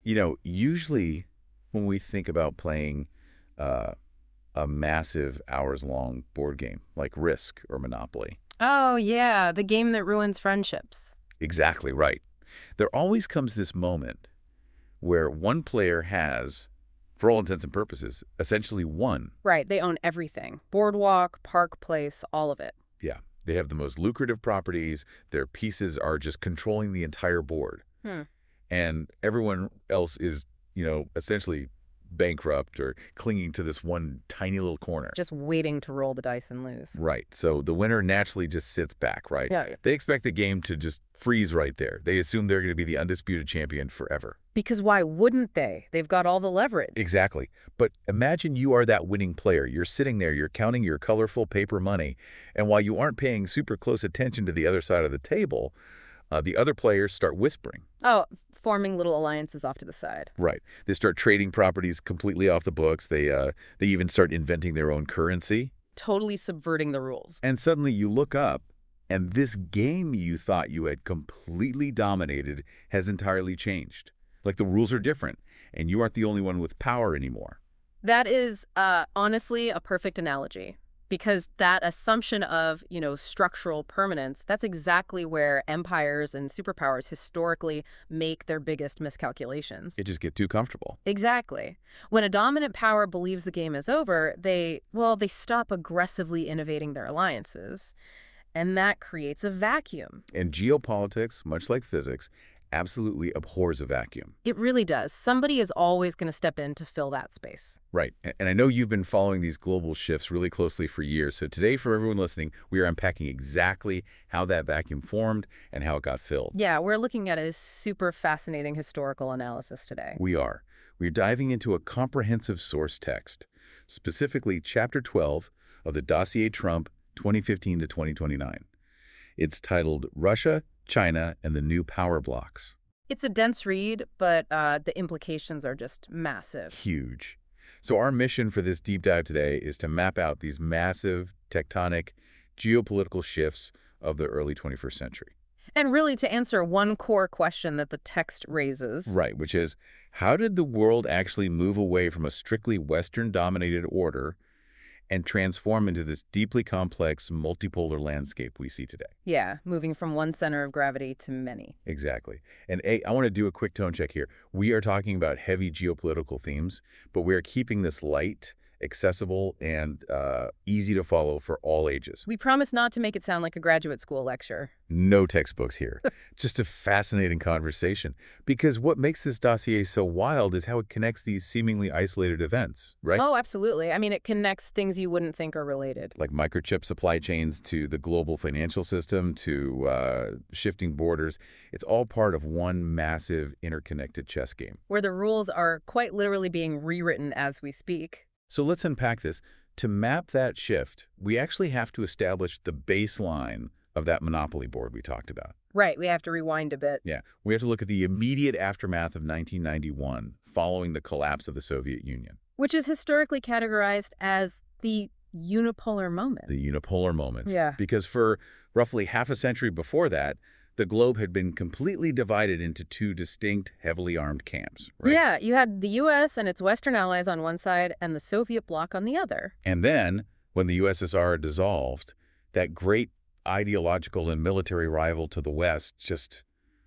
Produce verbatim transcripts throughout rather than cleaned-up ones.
You know, usually when we think about playing uh, a massive hours-long board game like Risk or Monopoly. Oh, yeah, the game that ruins friendships. Exactly right. There always comes this moment where one player has, for all intents and purposes, essentially won. Right, they own everything. Boardwalk, Park Place, all of it. Yeah, they have the most lucrative properties. Their pieces are just controlling the entire board. Hmm. And everyone else is, you know, essentially bankrupt or clinging to this one tiny little corner. Just waiting to roll the dice and lose. Right. So the winner naturally just sits back, right? Yeah. They expect the game to just freeze right there. They assume they're going to be the undisputed champion forever. Because why wouldn't they? They've got all the leverage. Exactly. But imagine you are that winning player. You're sitting there, you're counting your colorful paper money, and while you aren't paying super close attention to the other side of the table, uh, the other players start whispering. Oh, forming little alliances off to the side. Right. They start trading properties completely off the books. They uh, they even start inventing their own currency. Totally subverting the rules. And suddenly you look up, and this game you thought you had completely dominated has entirely changed. Like the rules are different, and you aren't the only one with power anymore. That is, uh, honestly, a perfect analogy. Because that assumption of, you know, structural permanence, that's exactly where empires and superpowers historically make their biggest miscalculations. It just get too comfortable. Exactly. When a dominant power believes the game is over, they, well, they stop aggressively innovating their alliances. And that creates a vacuum. And geopolitics, much like physics, absolutely abhors a vacuum. It really does. Somebody is always going to step in to fill that space. Right. And I know you've been following these global shifts really closely for years. So today, for everyone listening, we are unpacking exactly how that vacuum formed and how it got filled. Yeah, we're looking at a super fascinating historical analysis today. We are. We're diving into a comprehensive source text, specifically Chapter twelve of the Dossier Trump twenty fifteen to twenty twenty-nine. It's titled Russia, China, and the New Power Blocks. It's a dense read, but uh, the implications are just massive. Huge. So our mission for this deep dive today is to map out these massive, tectonic, geopolitical shifts of the early twenty-first century. And really to answer one core question that the text raises. Right, which is, how did the world actually move away from a strictly Western-dominated order and transform into this deeply complex, multipolar landscape we see today? Yeah, moving from one center of gravity to many. Exactly. And A, I want to do a quick tone check here. We are talking about heavy geopolitical themes, but we are keeping this light, accessible, and uh, easy to follow for all ages. We promise not to make it sound like a graduate school lecture. No textbooks here. Just a fascinating conversation. Because what makes this dossier so wild is how it connects these seemingly isolated events, right? Oh, absolutely. I mean, it connects things you wouldn't think are related. Like microchip supply chains to the global financial system to uh, shifting borders. It's all part of one massive interconnected chess game. Where the rules are quite literally being rewritten as we speak. So let's unpack this. To map that shift, we actually have to establish the baseline of that monopoly board we talked about. Right, we have to rewind a bit. Yeah, we have to look at the immediate aftermath of nineteen ninety-one, following the collapse of the Soviet Union. Which is historically categorized as the unipolar moment. The unipolar moments. Yeah. Because for roughly half a century before that, the globe had been completely divided into two distinct, heavily armed camps, right? Yeah, you had the U S and its Western allies on one side and the Soviet bloc on the other. And then, when the U S S R dissolved, that great ideological and military rival to the West just,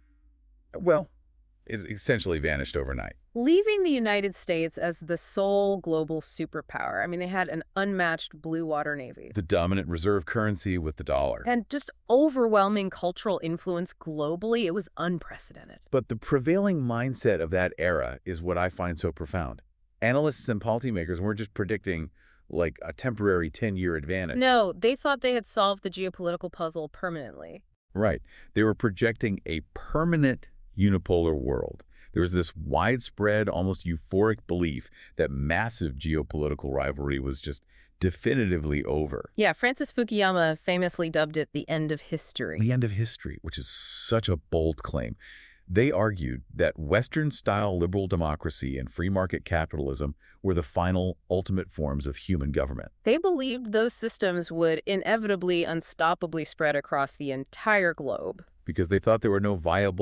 well, it essentially vanished overnight. Leaving the United States as the sole global superpower. I mean, they had an unmatched blue water navy. The dominant reserve currency with the dollar. And just overwhelming cultural influence globally. It was unprecedented. But the prevailing mindset of that era is what I find so profound. Analysts and policymakers weren't just predicting like a temporary ten-year advantage. No, they thought they had solved the geopolitical puzzle permanently. Right. They were projecting a permanent unipolar world. There was this widespread, almost euphoric belief that massive geopolitical rivalry was just definitively over. Yeah, Francis Fukuyama famously dubbed it the end of history. The end of history, which is such a bold claim. They argued that Western-style liberal democracy and free market capitalism were the final, ultimate forms of human government. They believed those systems would inevitably, unstoppably spread across the entire globe. Because they thought there were no viable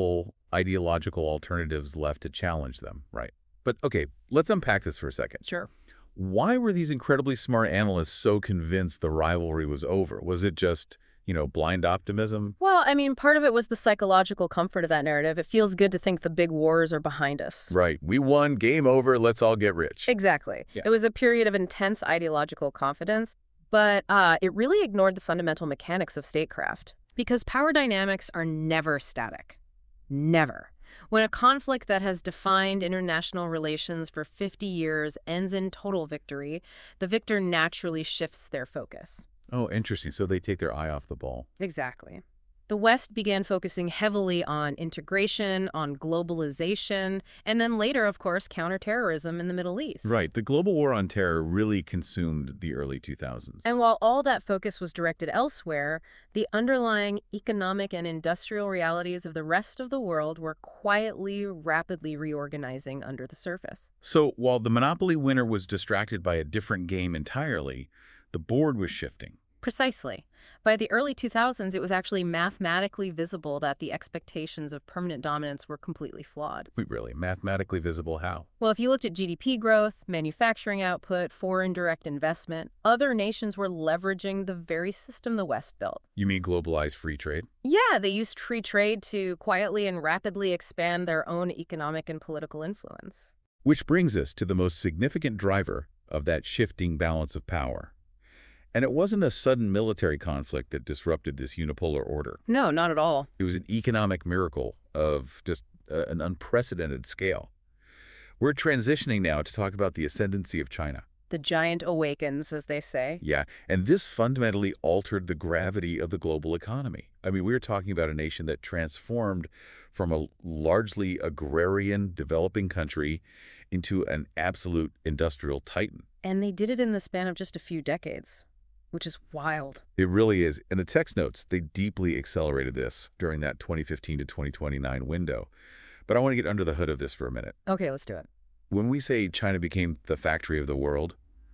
ideological alternatives left to challenge them, right? But okay, let's unpack this for a second. Sure. Why were these incredibly smart analysts so convinced the rivalry was over? Was it just, you know, blind optimism? Well, I mean, part of it was the psychological comfort of that narrative. It feels good to think the big wars are behind us. Right. We won, game over, let's all get rich. Exactly. Yeah. It was a period of intense ideological confidence, but uh, it really ignored the fundamental mechanics of statecraft. Because power dynamics are never static. Never. When a conflict that has defined international relations for fifty years ends in total victory, the victor naturally shifts their focus. Oh, interesting. So they take their eye off the ball. Exactly. The West began focusing heavily on integration, on globalization, and then later, of course, counterterrorism in the Middle East. Right. The global war on terror really consumed the early two thousands. And while all that focus was directed elsewhere, the underlying economic and industrial realities of the rest of the world were quietly, rapidly reorganizing under the surface. So while the monopoly winner was distracted by a different game entirely, the board was shifting. Precisely. By the early two thousands, it was actually mathematically visible that the expectations of permanent dominance were completely flawed. Wait, really? Mathematically visible how? Well, if you looked at G D P growth, manufacturing output, foreign direct investment, other nations were leveraging the very system the West built. You mean globalized free trade? Yeah, they used free trade to quietly and rapidly expand their own economic and political influence. Which brings us to the most significant driver of that shifting balance of power. And it wasn't a sudden military conflict that disrupted this unipolar order. No, not at all. It was an economic miracle of just uh, an unprecedented scale. We're transitioning now to talk about the ascendancy of China. The giant awakens, as they say. Yeah, and this fundamentally altered the gravity of the global economy. I mean, we were talking about a nation that transformed from a largely agrarian developing country into an absolute industrial titan. And they did it in the span of just a few decades, which is wild. It really is. In the text notes, they deeply accelerated this during that twenty fifteen to twenty twenty-nine window. But I want to get under the hood of this for a minute. Okay, let's do it. When we say China became the factory of the world,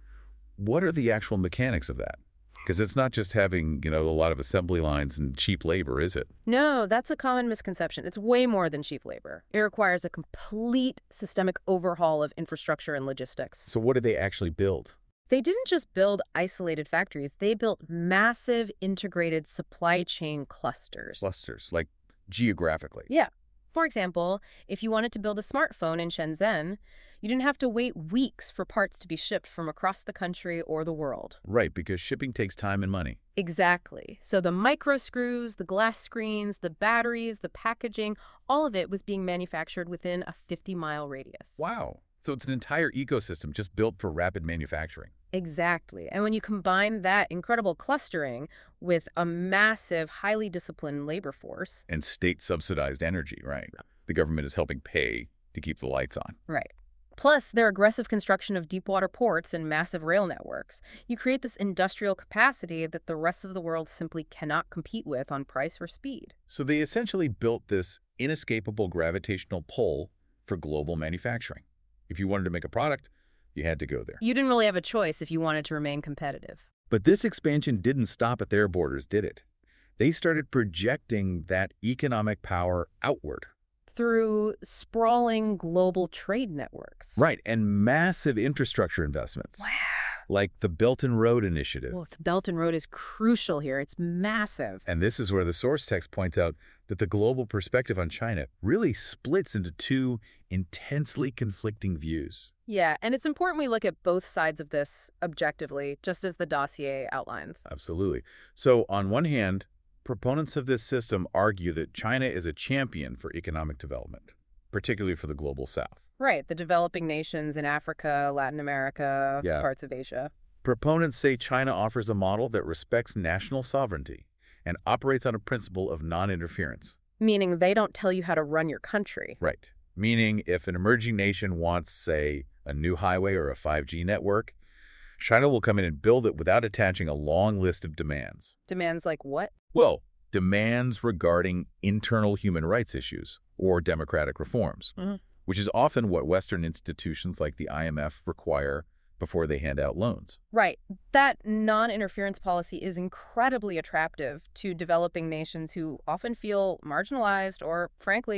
what are the actual mechanics of that? Because it's not just having, you know, a lot of assembly lines and cheap labor, is it? No, that's a common misconception. It's way more than cheap labor. It requires a complete systemic overhaul of infrastructure and logistics. So what did they actually build? They didn't just build isolated factories. They built massive integrated supply chain clusters. Clusters, like geographically. Yeah. For example, if you wanted to build a smartphone in Shenzhen, you didn't have to wait weeks for parts to be shipped from across the country or the world. Right, because shipping takes time and money. Exactly. So the micro screws, the glass screens, the batteries, the packaging, all of it was being manufactured within a fifty-mile radius. Wow. So it's an entire ecosystem just built for rapid manufacturing. Exactly. And when you combine that incredible clustering with a massive, highly disciplined labor force. And state-subsidized energy, right? The government is helping pay to keep the lights on. Right. Plus, their aggressive construction of deep-water ports and massive rail networks. You create this industrial capacity that the rest of the world simply cannot compete with on price or speed. So they essentially built this inescapable gravitational pull for global manufacturing. If you wanted to make a product, you had to go there. You didn't really have a choice if you wanted to remain competitive. But this expansion didn't stop at their borders, did it? They started projecting that economic power outward. Through sprawling global trade networks. Right, and massive infrastructure investments. Wow. Like the Belt and Road Initiative. Well, the Belt and Road is crucial here. It's massive. And this is where the source text points out that the global perspective on China really splits into two intensely conflicting views. Yeah, and it's important we look at both sides of this objectively, just as the dossier outlines. Absolutely. So on one hand, proponents of this system argue that China is a champion for economic development, particularly for the global south. Right, the developing nations in Africa, Latin America, Yeah. parts of Asia. Proponents say China offers a model that respects national sovereignty and operates on a principle of non-interference. Meaning they don't tell you how to run your country. Right. Meaning if an emerging nation wants, say, a new highway or a five G network, China will come in and build it without attaching a long list of demands. Demands like what? Well, demands regarding internal human rights issues or democratic reforms, Mhm. which is often what Western institutions like the I M F require before they hand out loans. Right. That non-interference policy is incredibly attractive to developing nations who often feel marginalized or, frankly,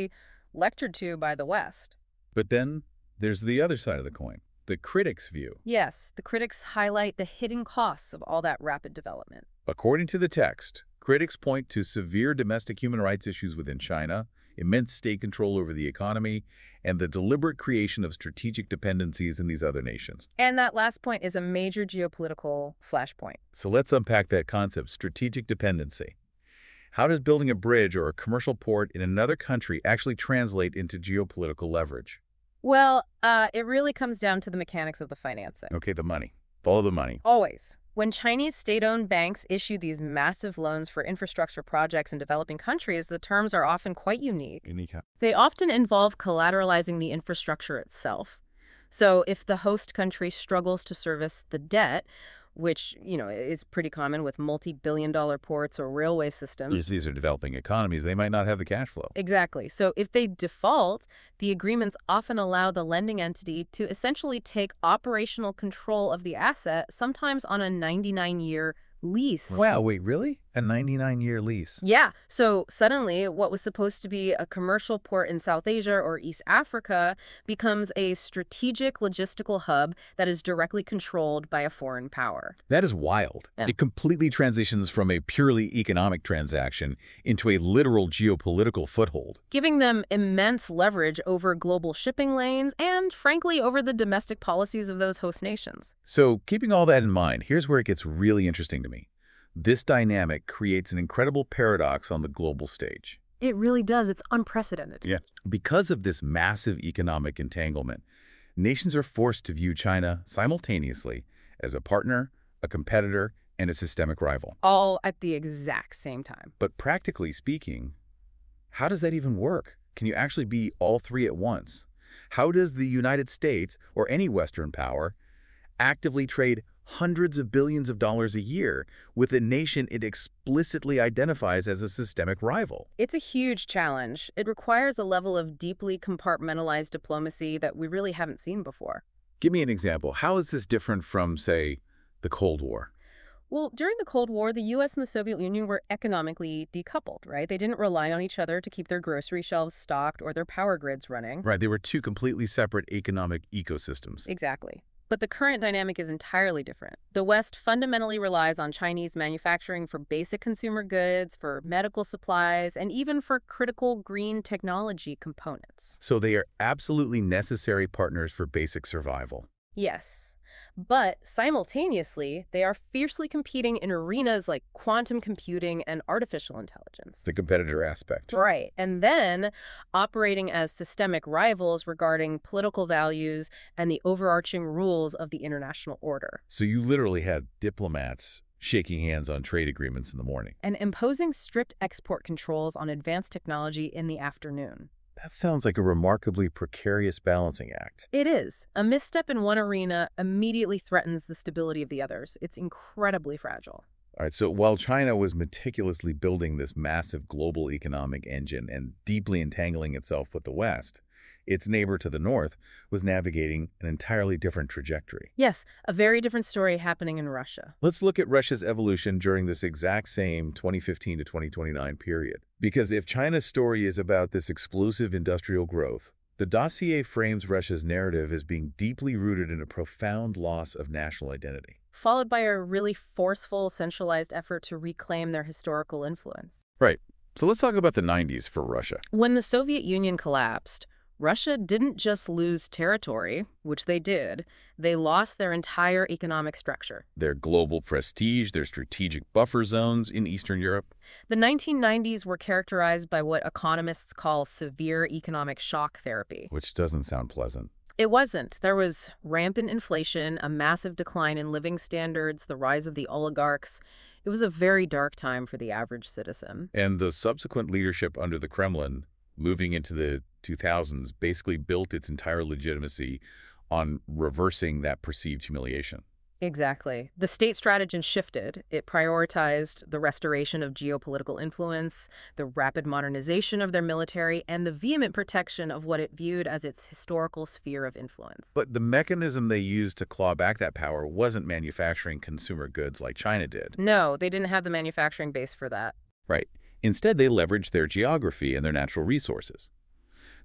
lectured to by the West. But then there's the other side of the coin, the critics' view. Yes, the critics highlight the hidden costs of all that rapid development. According to the text, critics point to severe domestic human rights issues within China, immense state control over the economy, and the deliberate creation of strategic dependencies in these other nations. And that last point is a major geopolitical flashpoint. So let's unpack that concept, strategic dependency. How does building a bridge or a commercial port in another country actually translate into geopolitical leverage? Well, uh, it really comes down to the mechanics of the financing. Okay, the money. Follow the money. Always. When Chinese state-owned banks issue these massive loans for infrastructure projects in developing countries, the terms are often quite unique. Unique. They often involve collateralizing the infrastructure itself. So if the host country struggles to service the debt, which, you know, is pretty common with multi-billion dollar ports or railway systems. These are developing economies. They might not have the cash flow. Exactly. So if they default, the agreements often allow the lending entity to essentially take operational control of the asset, sometimes on a ninety-nine year lease. Wow, wait, really? A ninety-nine year lease? Yeah. So suddenly, what was supposed to be a commercial port in South Asia or East Africa becomes a strategic logistical hub that is directly controlled by a foreign power. That is wild. Yeah. It completely transitions from a purely economic transaction into a literal geopolitical foothold. Giving them immense leverage over global shipping lanes and, frankly, over the domestic policies of those host nations. So, keeping all that in mind, here's where it gets really interesting to me. This dynamic creates an incredible paradox on the global stage. It really does. It's unprecedented. Yeah. Because of this massive economic entanglement, nations are forced to view China simultaneously as a partner, a competitor, and a systemic rival. All at the exact same time. But practically speaking, how does that even work? Can you actually be all three at once? How does the United States, or any Western power, actively trade hundreds of billions of dollars a year with a nation it explicitly identifies as a systemic rival? It's a huge challenge. It requires a level of deeply compartmentalized diplomacy that we really haven't seen before. Give me an example. How is this different from, say, the Cold War? Well, during the Cold War, the U S and the Soviet Union were economically decoupled, right? They didn't rely on each other to keep their grocery shelves stocked or their power grids running. Right, they were two completely separate economic ecosystems. Exactly. But the current dynamic is entirely different. The West fundamentally relies on Chinese manufacturing for basic consumer goods, for medical supplies, and even for critical green technology components. So they are absolutely necessary partners for basic survival. Yes. But simultaneously, they are fiercely competing in arenas like quantum computing and artificial intelligence. The competitor aspect. Right. And then operating as systemic rivals regarding political values and the overarching rules of the international order. So you literally had diplomats shaking hands on trade agreements in the morning. And imposing strict export controls on advanced technology in the afternoon. That sounds like a remarkably precarious balancing act. It is. A misstep in one arena immediately threatens the stability of the others. It's incredibly fragile. All right, so while China was meticulously building this massive global economic engine and deeply entangling itself with the West, its neighbor to the north was navigating an entirely different trajectory. Yes, a very different story happening in Russia. Let's look at Russia's evolution during this exact same twenty fifteen to twenty twenty-nine period. Because if China's story is about this explosive industrial growth, the dossier frames Russia's narrative as being deeply rooted in a profound loss of national identity. Followed by a really forceful, centralized effort to reclaim their historical influence. Right. So let's talk about the nineties for Russia. When the Soviet Union collapsed, Russia didn't just lose territory, which they did. They lost their entire economic structure. Their global prestige, their strategic buffer zones in Eastern Europe. The nineteen nineties were characterized by what economists call severe economic shock therapy. Which doesn't sound pleasant. It wasn't. There was rampant inflation, a massive decline in living standards, the rise of the oligarchs. It was a very dark time for the average citizen. And the subsequent leadership under the Kremlin, moving into the two thousands, basically built its entire legitimacy on reversing that perceived humiliation. Exactly. The state strategy shifted. It prioritized the restoration of geopolitical influence, the rapid modernization of their military, and the vehement protection of what it viewed as its historical sphere of influence. But the mechanism they used to claw back that power wasn't manufacturing consumer goods like China did. No, they didn't have the manufacturing base for that. Right. Instead, they leveraged their geography and their natural resources.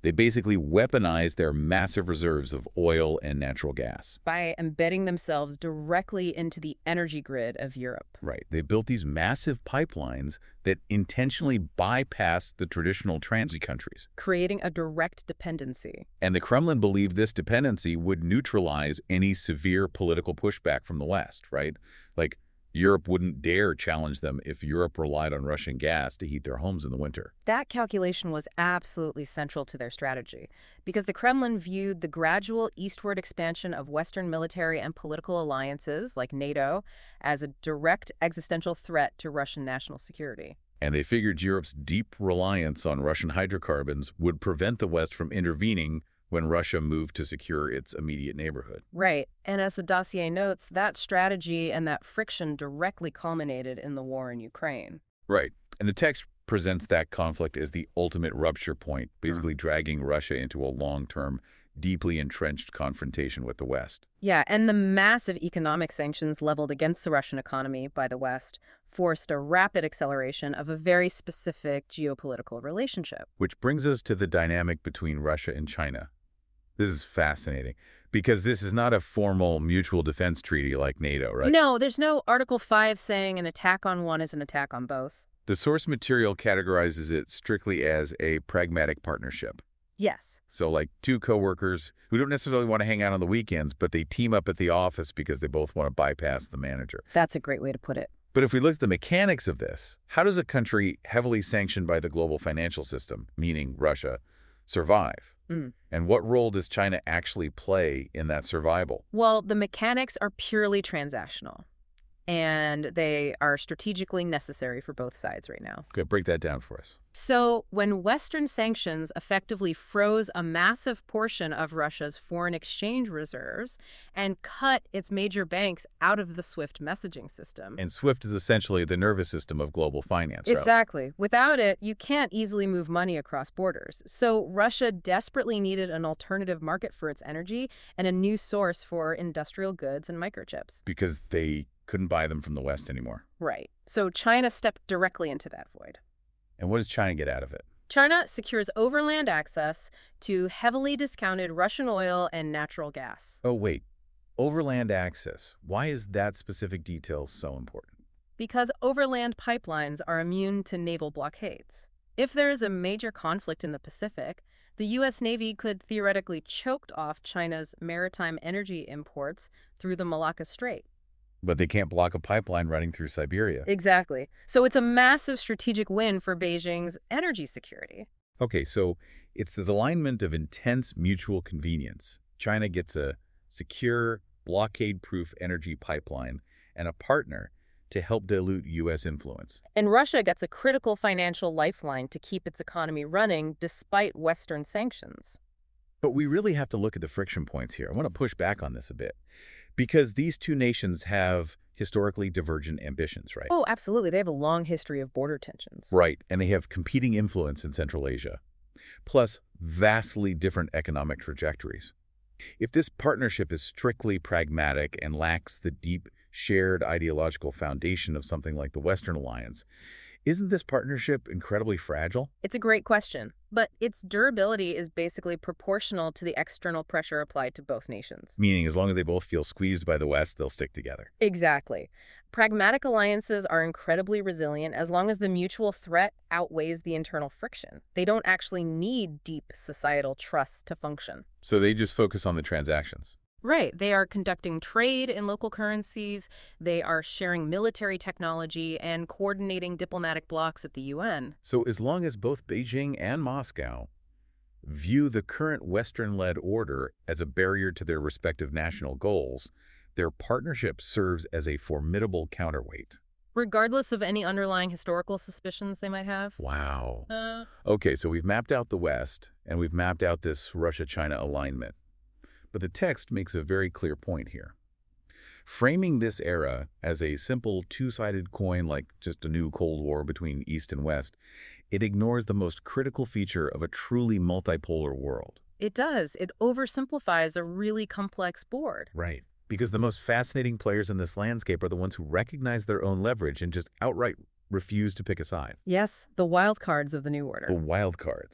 They basically weaponized their massive reserves of oil and natural gas. By embedding themselves directly into the energy grid of Europe. Right. They built these massive pipelines that intentionally bypassed the traditional transit countries. Creating a direct dependency. And the Kremlin believed this dependency would neutralize any severe political pushback from the West, right? Like, Europe wouldn't dare challenge them if Europe relied on Russian gas to heat their homes in the winter. That calculation was absolutely central to their strategy, because the Kremlin viewed the gradual eastward expansion of Western military and political alliances, like NATO, as a direct existential threat to Russian national security. And they figured Europe's deep reliance on Russian hydrocarbons would prevent the West from intervening when Russia moved to secure its immediate neighborhood. Right. And as the dossier notes, that strategy and that friction directly culminated in the war in Ukraine. Right. And the text presents that conflict as the ultimate rupture point, basically dragging Russia into a long-term, deeply entrenched confrontation with the West. Yeah, and the massive economic sanctions leveled against the Russian economy by the West forced a rapid acceleration of a very specific geopolitical relationship. Which brings us to the dynamic between Russia and China. This is fascinating, because this is not a formal mutual defense treaty like NATO, right? No, there's no Article five saying an attack on one is an attack on both. The source material categorizes it strictly as a pragmatic partnership. Yes. So like two coworkers who don't necessarily want to hang out on the weekends, but they team up at the office because they both want to bypass the manager. That's a great way to put it. But if we look at the mechanics of this, how does a country heavily sanctioned by the global financial system, meaning Russia, survive? Mm. And what role does China actually play in that survival? Well, the mechanics are purely transactional, and they are strategically necessary for both sides right now. Okay, break that down for us. So when Western sanctions effectively froze a massive portion of Russia's foreign exchange reserves and cut its major banks out of the SWIFT messaging system. And SWIFT is essentially the nervous system of global finance, right? Exactly. Without it, you can't easily move money across borders. So Russia desperately needed an alternative market for its energy and a new source for industrial goods and microchips. Because they couldn't buy them from the West anymore. Right. So China stepped directly into that void. And what does China get out of it? China secures overland access to heavily discounted Russian oil and natural gas. Oh, wait. Overland access. Why is that specific detail so important? Because overland pipelines are immune to naval blockades. If there is a major conflict in the Pacific, the U S Navy could theoretically choke off China's maritime energy imports through the Malacca Strait. But they can't block a pipeline running through Siberia. Exactly. So it's a massive strategic win for Beijing's energy security. Okay, so it's this alignment of intense mutual convenience. China gets a secure, blockade-proof energy pipeline and a partner to help dilute U S influence. And Russia gets a critical financial lifeline to keep its economy running despite Western sanctions. But we really have to look at the friction points here. I want to push back on this a bit, because these two nations have historically divergent ambitions, right? Oh, absolutely. They have a long history of border tensions. Right, and they have competing influence in Central Asia, plus vastly different economic trajectories. If this partnership is strictly pragmatic and lacks the deep shared ideological foundation of something like the Western Alliance, isn't this partnership incredibly fragile? It's a great question, but its durability is basically proportional to the external pressure applied to both nations. Meaning, as long as they both feel squeezed by the West, they'll stick together. Exactly. Pragmatic alliances are incredibly resilient as long as the mutual threat outweighs the internal friction. They don't actually need deep societal trust to function. So they just focus on the transactions. Right. They are conducting trade in local currencies, they are sharing military technology, and coordinating diplomatic blocs at the U N. So as long as both Beijing and Moscow view the current Western-led order as a barrier to their respective national goals, their partnership serves as a formidable counterweight. Regardless of any underlying historical suspicions they might have. Wow. Uh, Okay, so we've mapped out the West, and we've mapped out this Russia-China alignment. But the text makes a very clear point here. Framing this era as a simple two-sided coin like just a new Cold War between East and West, it ignores the most critical feature of a truly multipolar world. It does. It oversimplifies a really complex board. Right. Because the most fascinating players in this landscape are the ones who recognize their own leverage and just outright refuse to pick a side. Yes, the wild cards of the new order. The wild cards.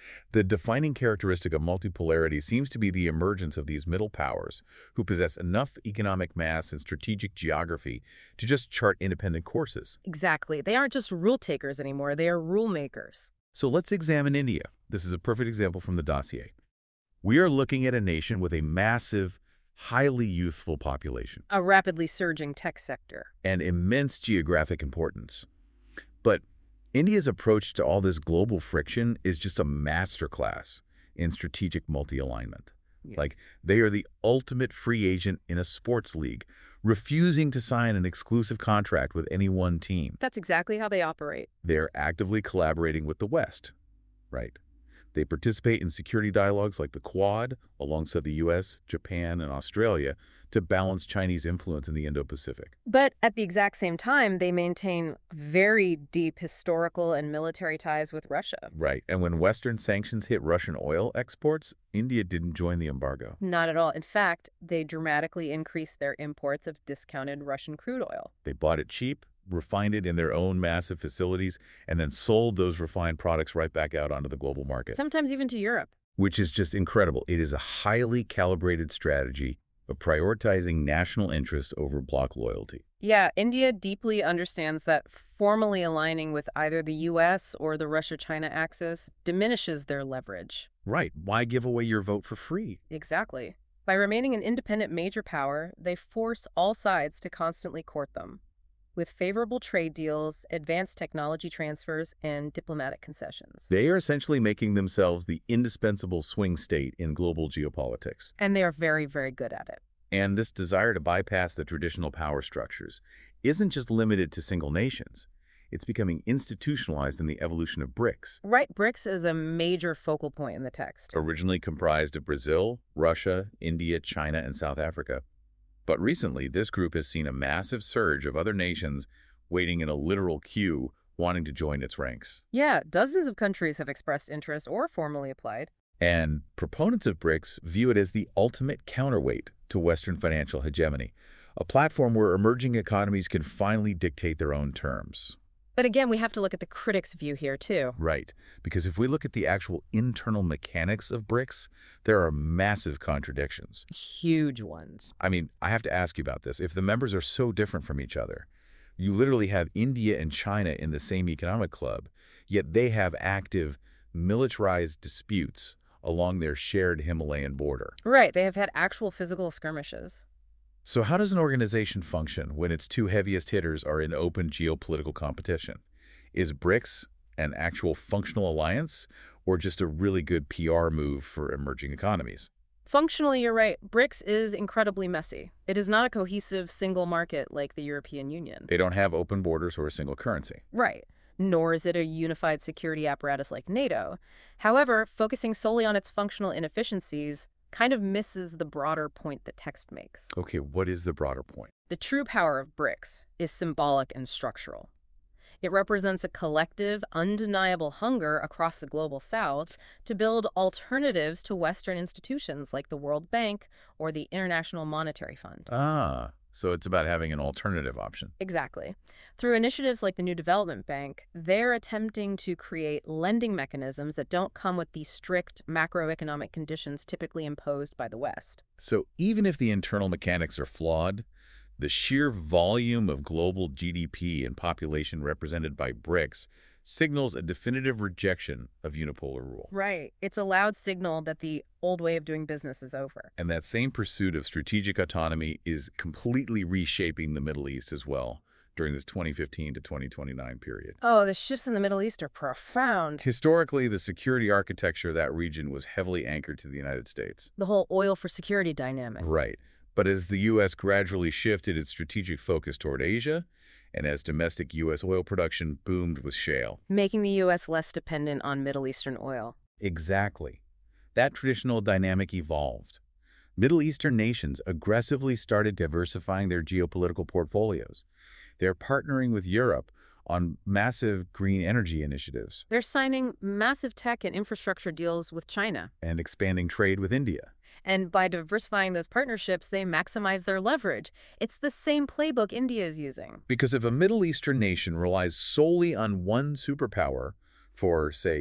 The defining characteristic of multipolarity seems to be the emergence of these middle powers who possess enough economic mass and strategic geography to just chart independent courses. Exactly. They aren't just rule takers anymore, they are rule makers. So let's examine India. This is a perfect example from the dossier. We are looking at a nation with a massive, highly youthful population A rapidly surging tech sector. and immense geographic importance. But India's approach to all this global friction is just a masterclass in strategic multi-alignment. Yes. Like, they are the ultimate free agent in a sports league, refusing to sign an exclusive contract with any one team. That's exactly how they operate. They're actively collaborating with the West, right? They participate in security dialogues like the Quad, alongside the U S, Japan, and Australia, to balance Chinese influence in the Indo-Pacific. But at the exact same time, they maintain very deep historical and military ties with Russia. Right, and when Western sanctions hit Russian oil exports, India didn't join the embargo. Not at all. In fact, they dramatically increased their imports of discounted Russian crude oil. They bought it cheap, refined it in their own massive facilities, and then sold those refined products right back out onto the global market. Sometimes even to Europe. Which is just incredible. It is a highly calibrated strategy of prioritizing national interest over bloc loyalty. Yeah, India deeply understands that formally aligning with either the U S or the Russia-China axis diminishes their leverage. Right. Why give away your vote for free? Exactly. By remaining an independent major power, they force all sides to constantly court them, with favorable trade deals, advanced technology transfers, and diplomatic concessions. They are essentially making themselves the indispensable swing state in global geopolitics. And they are very, very good at it. And this desire to bypass the traditional power structures isn't just limited to single nations. It's becoming institutionalized in the evolution of BRICS. Right, BRICS is a major focal point in the text. Originally comprised of Brazil, Russia, India, China, and South Africa. But recently, this group has seen a massive surge of other nations waiting in a literal queue, wanting to join its ranks. Yeah, dozens of countries have expressed interest or formally applied. And proponents of BRICS view it as the ultimate counterweight to Western financial hegemony, a platform where emerging economies can finally dictate their own terms. But again, we have to look at the critics' view here, too. Right, because if we look at the actual internal mechanics of BRICS, there are massive contradictions. Huge ones. I mean, I have to ask you about this. If the members are so different from each other, you literally have India and China in the same economic club, yet they have active militarized disputes along their shared Himalayan border. Right, they have had actual physical skirmishes. So how does an organization function when its two heaviest hitters are in open geopolitical competition? Is BRICS an actual functional alliance or just a really good P R move for emerging economies? Functionally, you're right. BRICS is incredibly messy. It is not a cohesive single market like the European Union. They don't have open borders or a single currency. Right. Nor is it a unified security apparatus like NATO. However, focusing solely on its functional inefficiencies kind of misses the broader point the text makes. Okay, what is the broader point? The true power of BRICS is symbolic and structural. It represents a collective, undeniable hunger across the global south to build alternatives to Western institutions like the World Bank or the International Monetary Fund. Ah, so it's about having an alternative option. Exactly. Through initiatives like the New Development Bank, they're attempting to create lending mechanisms that don't come with the strict macroeconomic conditions typically imposed by the West. So even if the internal mechanics are flawed, the sheer volume of global G D P and population represented by BRICS signals a definitive rejection of unipolar rule. Right. It's a loud signal that the old way of doing business is over. And that same pursuit of strategic autonomy is completely reshaping the Middle East as well during this twenty fifteen to twenty twenty-nine period. Oh, the shifts in the Middle East are profound. Historically, the security architecture of that region was heavily anchored to the United States. The whole oil for security dynamic. Right. But as the U S gradually shifted its strategic focus toward Asia, and as domestic U S oil production boomed with shale. Making the U S less dependent on Middle Eastern oil. Exactly. That traditional dynamic evolved. Middle Eastern nations aggressively started diversifying their geopolitical portfolios. They're partnering with Europe on massive green energy initiatives. They're signing massive tech and infrastructure deals with China. And expanding trade with India. And by diversifying those partnerships, they maximize their leverage. It's the same playbook India is using. Because if a Middle Eastern nation relies solely on one superpower for, say,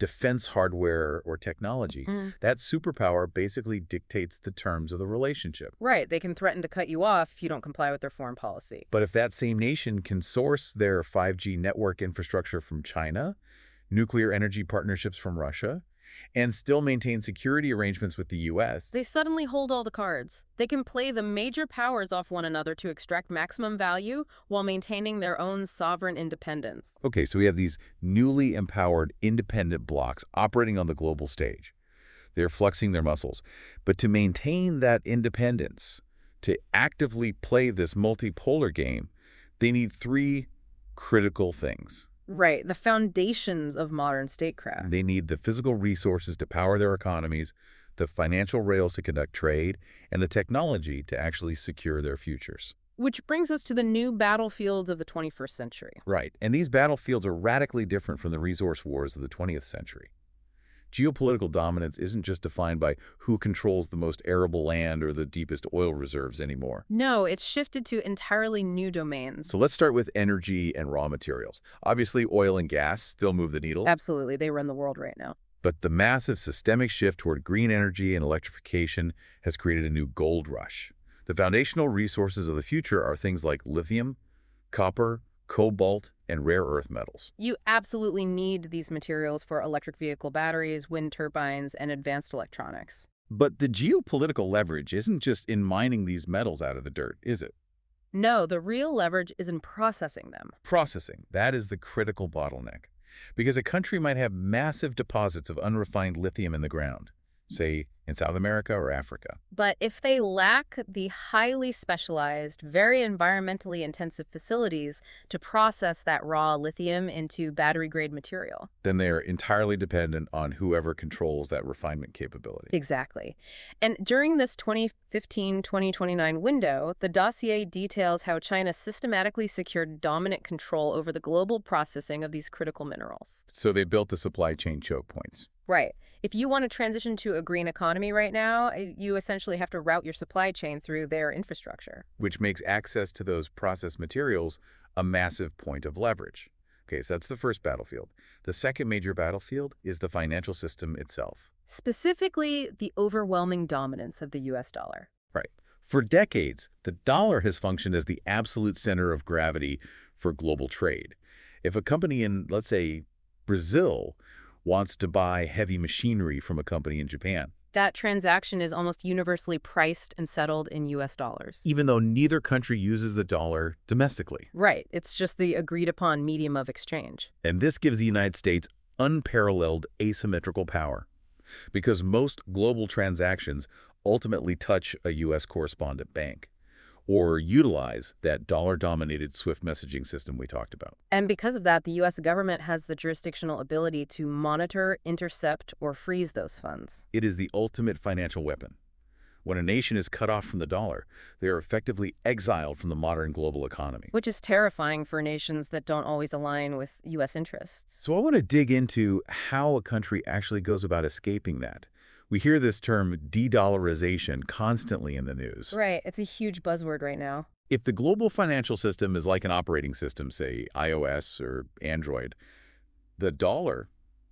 defense hardware or technology. Mm. That superpower basically dictates the terms of the relationship. Right. They can threaten to cut you off if you don't comply with their foreign policy. But if that same nation can source their five G network infrastructure from China, nuclear energy partnerships from Russia, and still maintain security arrangements with the U S, They suddenly hold all the cards. They can play the major powers off one another to extract maximum value while maintaining their own sovereign independence. Okay, so we have these newly empowered independent blocs operating on the global stage. They're flexing their muscles. But to maintain that independence, to actively play this multipolar game, they need three critical things. Right, the foundations of modern statecraft. They need the physical resources to power their economies, the financial rails to conduct trade, and the technology to actually secure their futures. Which brings us to the new battlefields of the twenty-first century. Right, and these battlefields are radically different from the resource wars of the twentieth century. Geopolitical dominance isn't just defined by who controls the most arable land or the deepest oil reserves anymore. No, it's shifted to entirely new domains. So let's start with energy and raw materials. Obviously, oil and gas still move the needle. Absolutely, they run the world right now. But the massive systemic shift toward green energy and electrification has created a new gold rush. The foundational resources of the future are things like lithium, copper, cobalt, and rare earth metals. You absolutely need these materials for electric vehicle batteries, wind turbines, and advanced electronics. But the geopolitical leverage isn't just in mining these metals out of the dirt, is it? No, the real leverage is in processing them. Processing, that is the critical bottleneck. Because a country might have massive deposits of unrefined lithium in the ground, say in South America or Africa. But if they lack the highly specialized, very environmentally intensive facilities to process that raw lithium into battery-grade material. Then they are entirely dependent on whoever controls that refinement capability. Exactly. And during this twenty fifteen to twenty twenty-nine window, the dossier details how China systematically secured dominant control over the global processing of these critical minerals. So they built the supply chain choke points. Right. If you want to transition to a green economy right now, you essentially have to route your supply chain through their infrastructure. Which makes access to those processed materials a massive point of leverage. Okay, so that's the first battlefield. The second major battlefield is the financial system itself. Specifically, the overwhelming dominance of the U S dollar. Right. For decades, the dollar has functioned as the absolute center of gravity for global trade. If a company in, let's say, Brazil wants to buy heavy machinery from a company in Japan, that transaction is almost universally priced and settled in U S dollars. even though neither country uses the dollar domestically. Right. It's just the agreed-upon medium of exchange. And this gives the United States unparalleled asymmetrical power, because most global transactions ultimately touch a U S correspondent bank or utilize that dollar-dominated SWIFT messaging system we talked about. And because of that, the U S government has the jurisdictional ability to monitor, intercept, or freeze those funds. It is the ultimate financial weapon. When a nation is cut off from the dollar, they are effectively exiled from the modern global economy. Which is terrifying for nations that don't always align with U S interests. So I want to dig into how a country actually goes about escaping that. We hear this term de-dollarization constantly in the news. Right. It's a huge buzzword right now. If the global financial system is like an operating system, say iOS or Android, the dollar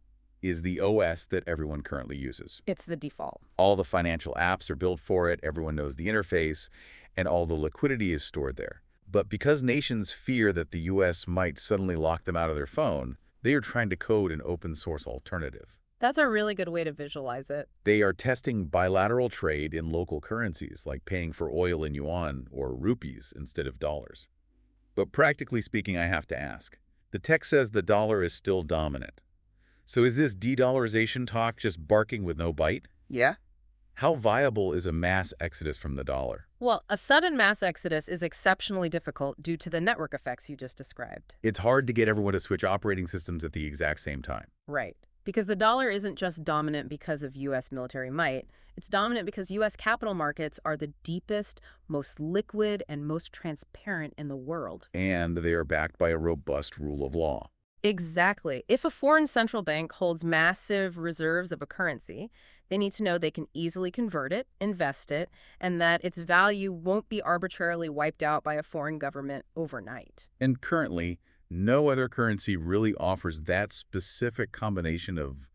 is the O S that everyone currently uses. It's the default. All the financial apps are built for it, everyone knows the interface, and all the liquidity is stored there. But because nations fear that the U S might suddenly lock them out of their phone, they are trying to code an open source alternative. That's a really good way to visualize it. They are testing bilateral trade in local currencies, like paying for oil in yuan or rupees instead of dollars. But practically speaking, I have to ask, the text says the dollar is still dominant. So is this de-dollarization talk just barking with no bite? Yeah. How viable is a mass exodus from the dollar? Well, a sudden mass exodus is exceptionally difficult due to the network effects you just described. It's hard to get everyone to switch operating systems at the exact same time. Right. Because the dollar isn't just dominant because of U S military might. It's dominant because U S capital markets are the deepest, most liquid, and most transparent in the world. And they are backed by a robust rule of law. Exactly. If a foreign central bank holds massive reserves of a currency, they need to know they can easily convert it, invest it, and that its value won't be arbitrarily wiped out by a foreign government overnight. And currently, no other currency really offers that specific combination of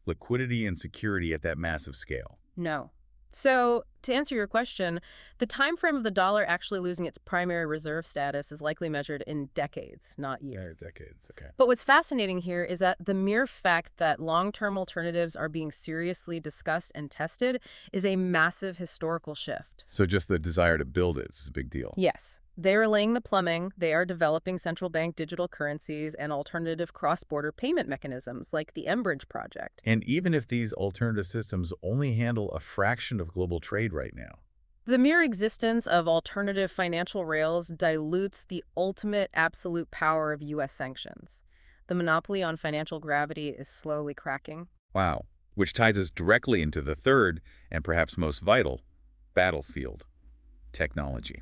liquidity and security at that massive scale. No. So, to answer your question, the time frame of the dollar actually losing its primary reserve status is likely measured in decades, not years. Yeah, decades, okay. But what's fascinating here is that the mere fact that long-term alternatives are being seriously discussed and tested is a massive historical shift. So just the desire to build it is a big deal. Yes. They are laying the plumbing, they are developing central bank digital currencies and alternative cross-border payment mechanisms like the Enbridge project. And even if these alternative systems only handle a fraction of global trade right now. The mere existence of alternative financial rails dilutes the ultimate absolute power of U S sanctions. The monopoly on financial gravity is slowly cracking. Wow. Which ties us directly into the third, and perhaps most vital, battlefield: technology.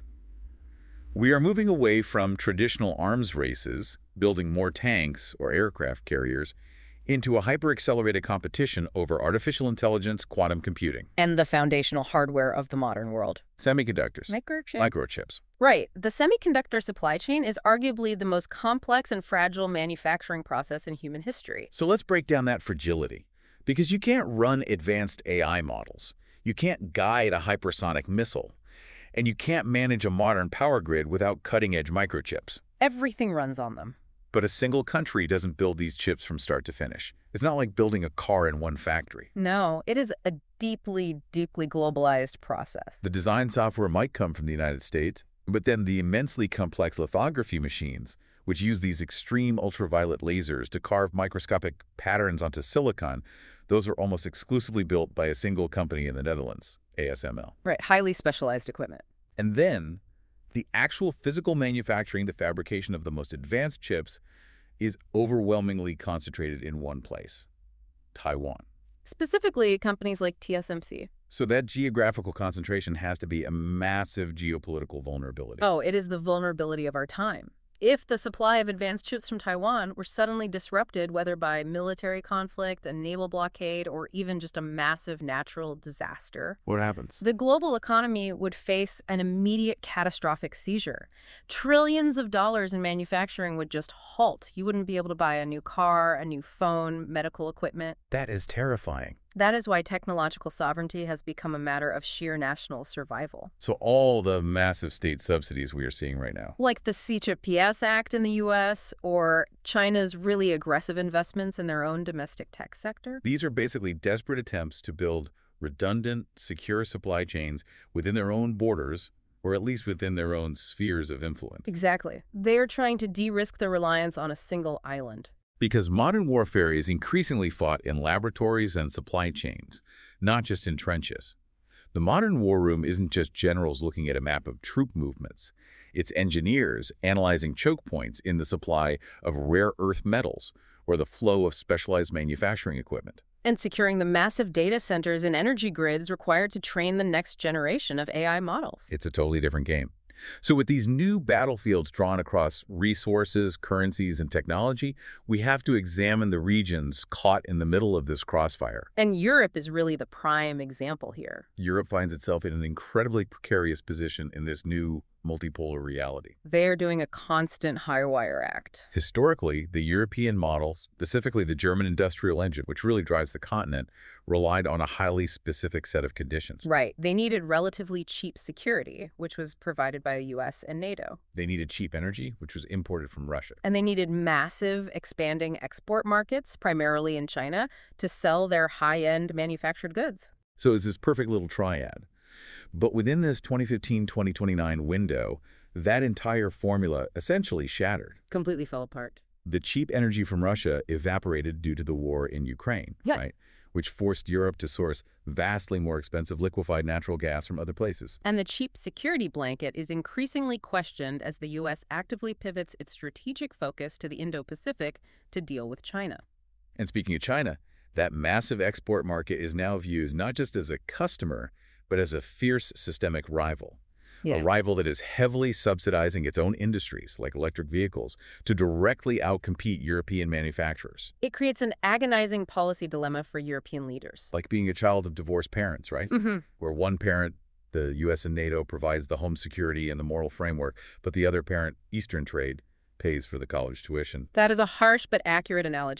We are moving away from traditional arms races, building more tanks or aircraft carriers, into a hyper-accelerated competition over artificial intelligence, quantum computing. And the foundational hardware of the modern world. Semiconductors. Microchips. Microchips. Right. The semiconductor supply chain is arguably the most complex and fragile manufacturing process in human history. So let's break down that fragility. Because you can't run advanced A I models. You can't guide a hypersonic missile. And you can't manage a modern power grid without cutting-edge microchips. Everything runs on them. But a single country doesn't build these chips from start to finish. It's not like building a car in one factory. No, it is a deeply, deeply globalized process. The design software might come from the United States, but then the immensely complex lithography machines, which use these extreme ultraviolet lasers to carve microscopic patterns onto silicon, those are almost exclusively built by a single company in the Netherlands, A S M L. Right, highly specialized equipment. And then, the actual physical manufacturing, the fabrication of the most advanced chips, is overwhelmingly concentrated in one place: Taiwan. Specifically, companies like T S M C. So that geographical concentration has to be a massive geopolitical vulnerability. Oh, it is the vulnerability of our time. If the supply of advanced chips from Taiwan were suddenly disrupted, whether by military conflict, a naval blockade, or even just a massive natural disaster, What happens? the global economy would face an immediate catastrophic seizure. Trillions of dollars in manufacturing would just halt. You wouldn't be able to buy a new car, a new phone, medical equipment. That is terrifying. That is why technological sovereignty has become a matter of sheer national survival. So all the massive state subsidies we are seeing right now. Like the C CHIP P S Act in the U S or China's really aggressive investments in their own domestic tech sector. These are basically desperate attempts to build redundant, secure supply chains within their own borders, or at least within their own spheres of influence. Exactly. They are trying to de-risk their reliance on a single island. Because modern warfare is increasingly fought in laboratories and supply chains, not just in trenches. The modern war room isn't just generals looking at a map of troop movements. It's engineers analyzing choke points in the supply of rare earth metals or the flow of specialized manufacturing equipment. And securing the massive data centers and energy grids required to train the next generation of A I models. It's a totally different game. So with these new battlefields drawn across resources, currencies, and technology, we have to examine the regions caught in the middle of this crossfire. And Europe is really the prime example here. Europe finds itself in an incredibly precarious position in this new multipolar reality. They are doing a constant high-wire act. Historically, the European model, specifically the German industrial engine, which really drives the continent, relied on a highly specific set of conditions. Right. They needed relatively cheap security, which was provided by the U S and NATO. They needed cheap energy, which was imported from Russia. And they needed massive, expanding export markets, primarily in China, to sell their high-end manufactured goods. So it's this perfect little triad. But within this twenty fifteen to twenty twenty-nine window, that entire formula essentially shattered. Completely fell apart. The cheap energy from Russia evaporated due to the war in Ukraine, Yeah. right? Which forced Europe to source vastly more expensive liquefied natural gas from other places. And the cheap security blanket is increasingly questioned as the U S actively pivots its strategic focus to the Indo-Pacific to deal with China. And speaking of China, that massive export market is now viewed not just as a customer, but as a fierce systemic rival. A rival that is heavily subsidizing its own industries, like electric vehicles, to directly outcompete European manufacturers. It creates an agonizing policy dilemma for European leaders. Like being a child of divorced parents, right? Mm-hmm. Where one parent, the U S and NATO, provides the home security and the moral framework, but the other parent, Eastern trade, pays for the college tuition. That is a harsh but accurate analogy.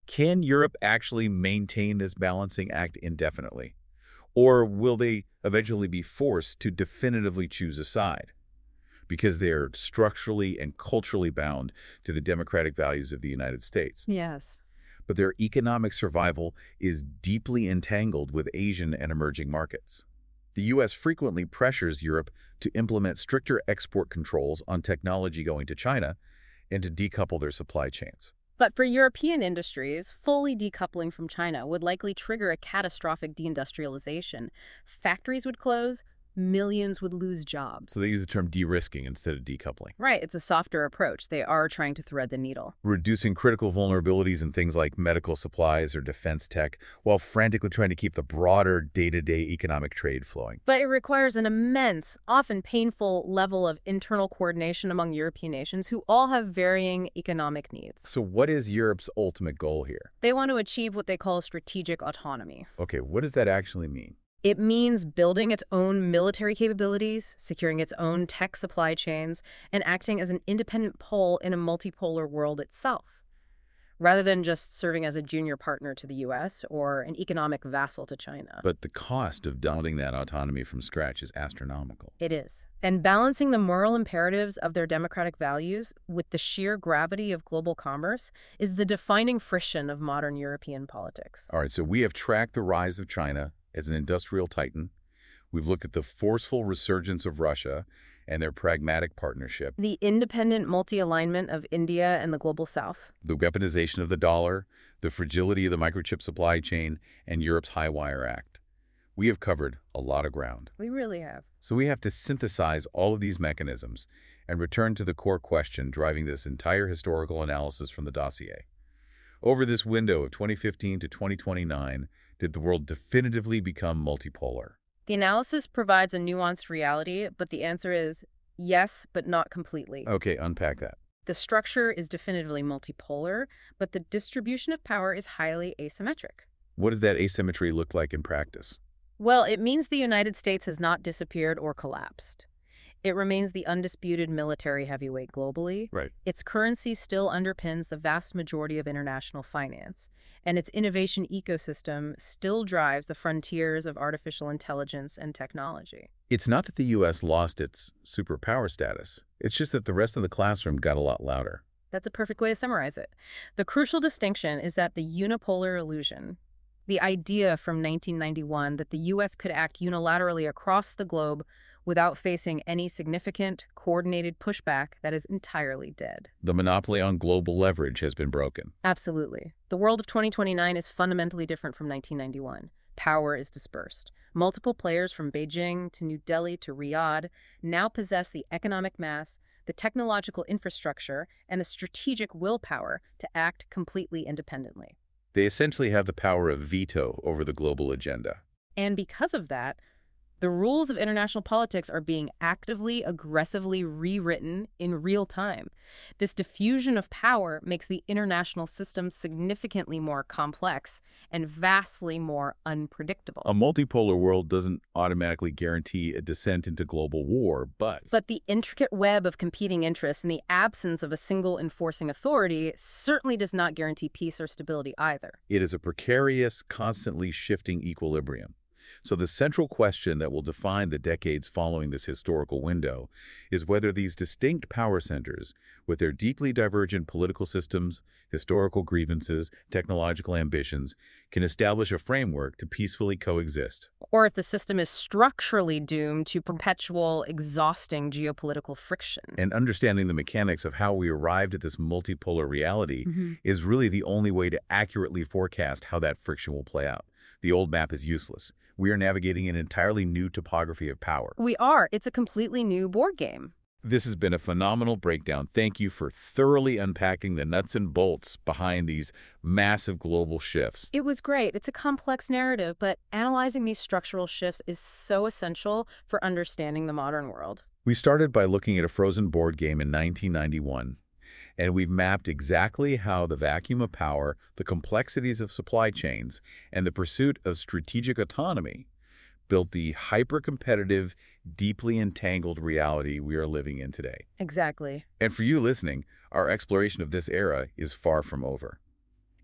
Can Europe actually maintain this balancing act indefinitely? Or will they eventually be forced to definitively choose a side? Because they're structurally and culturally bound to the democratic values of the United States. Yes. But their economic survival is deeply entangled with Asian and emerging markets. The U S frequently pressures Europe to implement stricter export controls on technology going to China and to decouple their supply chains. But for European industries, fully decoupling from China would likely trigger a catastrophic deindustrialization. Factories would close, millions would lose jobs. So they use the term de-risking instead of decoupling. Right, it's a softer approach. They are trying to thread the needle. Reducing critical vulnerabilities in things like medical supplies or defense tech, while frantically trying to keep the broader day-to-day economic trade flowing. But it requires an immense, often painful level of internal coordination among European nations who all have varying economic needs. So what is Europe's ultimate goal here? They want to achieve what they call strategic autonomy. Okay, what does that actually mean? It means building its own military capabilities, securing its own tech supply chains, and acting as an independent pole in a multipolar world itself, rather than just serving as a junior partner to the U S or an economic vassal to China. But the cost of building that autonomy from scratch is astronomical. It is. And balancing the moral imperatives of their democratic values with the sheer gravity of global commerce is the defining friction of modern European politics. All right, so we have tracked the rise of China as an industrial titan. We've looked at the forceful resurgence of Russia and their pragmatic partnership, The independent multi-alignment of India and the global south. the weaponization of the dollar, the fragility of the microchip supply chain, and Europe's High-Wire Act. We have covered a lot of ground. We really have. So we have to synthesize all of these mechanisms and return to the core question driving this entire historical analysis from the dossier. Over this window of twenty fifteen to twenty twenty-nine, did the world definitively become multipolar? The analysis provides a nuanced reality, but the answer is yes, but not completely. Okay, unpack that. The structure is definitively multipolar, but the distribution of power is highly asymmetric. What does that asymmetry look like in practice? Well, it means the United States has not disappeared or collapsed. It remains the undisputed military heavyweight globally. Right. Its currency still underpins the vast majority of international finance, and its innovation ecosystem still drives the frontiers of artificial intelligence and technology. It's not that the U S lost its superpower status. It's just that the rest of the classroom got a lot louder. That's a perfect way to summarize it. The crucial distinction is that the unipolar illusion, the idea from nineteen ninety-one that the U S could act unilaterally across the globe without facing any significant, coordinated pushback, that is entirely dead. The monopoly on global leverage has been broken. Absolutely. The world of twenty twenty-nine is fundamentally different from nineteen ninety-one. Power is dispersed. Multiple players from Beijing to New Delhi to Riyadh now possess the economic mass, the technological infrastructure, and the strategic willpower to act completely independently. They essentially have the power of veto over the global agenda. And because of that, the rules of international politics are being actively, aggressively rewritten in real time. This diffusion of power makes the international system significantly more complex and vastly more unpredictable. A multipolar world doesn't automatically guarantee a descent into global war, but... But the intricate web of competing interests and the absence of a single enforcing authority certainly does not guarantee peace or stability either. It is a precarious, constantly shifting equilibrium. So the central question that will define the decades following this historical window is whether these distinct power centers, with their deeply divergent political systems, historical grievances, technological ambitions, can establish a framework to peacefully coexist. Or if the system is structurally doomed to perpetual, exhausting geopolitical friction. And understanding the mechanics of how we arrived at this multipolar reality Mm-hmm. is really the only way to accurately forecast how that friction will play out. The old map is useless. We are navigating an entirely new topography of power. We are. It's a completely new board game. This has been a phenomenal breakdown. Thank you for thoroughly unpacking the nuts and bolts behind these massive global shifts. It was great. It's a complex narrative, but analyzing these structural shifts is so essential for understanding the modern world. We started by looking at a frozen board game in nineteen ninety-one, and we've mapped exactly how the vacuum of power, the complexities of supply chains, and the pursuit of strategic autonomy built the hyper-competitive, deeply entangled reality we are living in today. Exactly. And for you listening, our exploration of this era is far from over.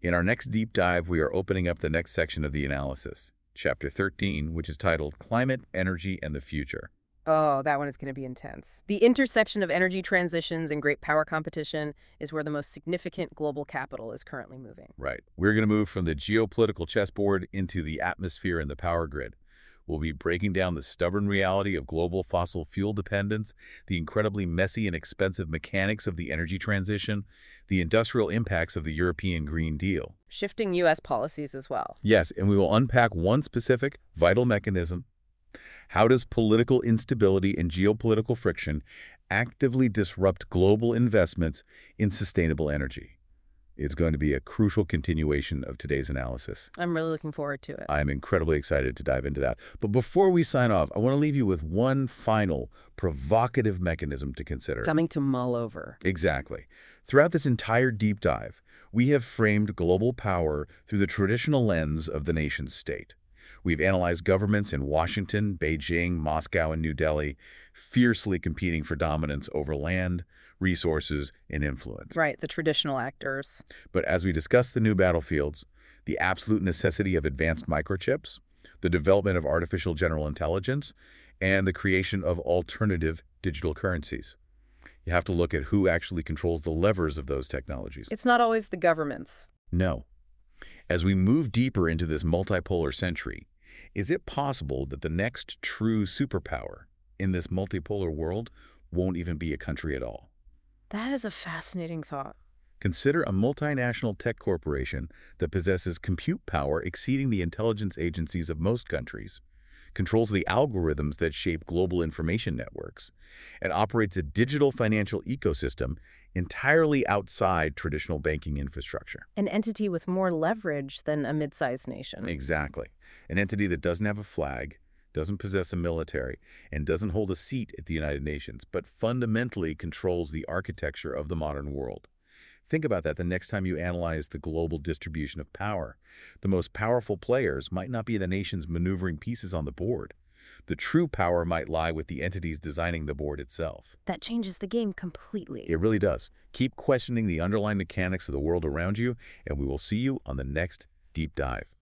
In our next deep dive, we are opening up the next section of the analysis, Chapter thirteen, which is titled Climate, Energy, and the Future. Oh, that one is going to be intense. The intersection of energy transitions and great power competition is where the most significant global capital is currently moving. Right. We're going to move from the geopolitical chessboard into the atmosphere and the power grid. We'll be breaking down the stubborn reality of global fossil fuel dependence, the incredibly messy and expensive mechanics of the energy transition, the industrial impacts of the European Green Deal. Shifting U S policies as well. Yes, and we will unpack one specific, vital mechanism. How does political instability and geopolitical friction actively disrupt global investments in sustainable energy? It's going to be a crucial continuation of today's analysis. I'm really looking forward to it. I'm incredibly excited to dive into that. But before we sign off, I want to leave you with one final provocative mechanism to consider. Something to mull over. Exactly. Throughout this entire deep dive, we have framed global power through the traditional lens of the nation state. We've analyzed governments in Washington, Beijing, Moscow, and New Delhi, fiercely competing for dominance over land, resources, and influence. Right, the traditional actors. But as we discuss the new battlefields, the absolute necessity of advanced microchips, the development of artificial general intelligence, and the creation of alternative digital currencies, you have to look at who actually controls the levers of those technologies. It's not always the governments. No. As we move deeper into this multipolar century, is it possible that the next true superpower in this multipolar world won't even be a country at all? That is a fascinating thought. Consider a multinational tech corporation that possesses compute power exceeding the intelligence agencies of most countries, controls the algorithms that shape global information networks, and operates a digital financial ecosystem entirely outside traditional banking infrastructure. An entity with more leverage than a mid-sized nation. Exactly. An entity that doesn't have a flag, doesn't possess a military, and doesn't hold a seat at the United Nations, but fundamentally controls the architecture of the modern world. Think about that the next time you analyze the global distribution of power. The most powerful players might not be the nations maneuvering pieces on the board. The true power might lie with the entities designing the board itself. That changes the game completely. It really does. Keep questioning the underlying mechanics of the world around you, and we will see you on the next deep dive.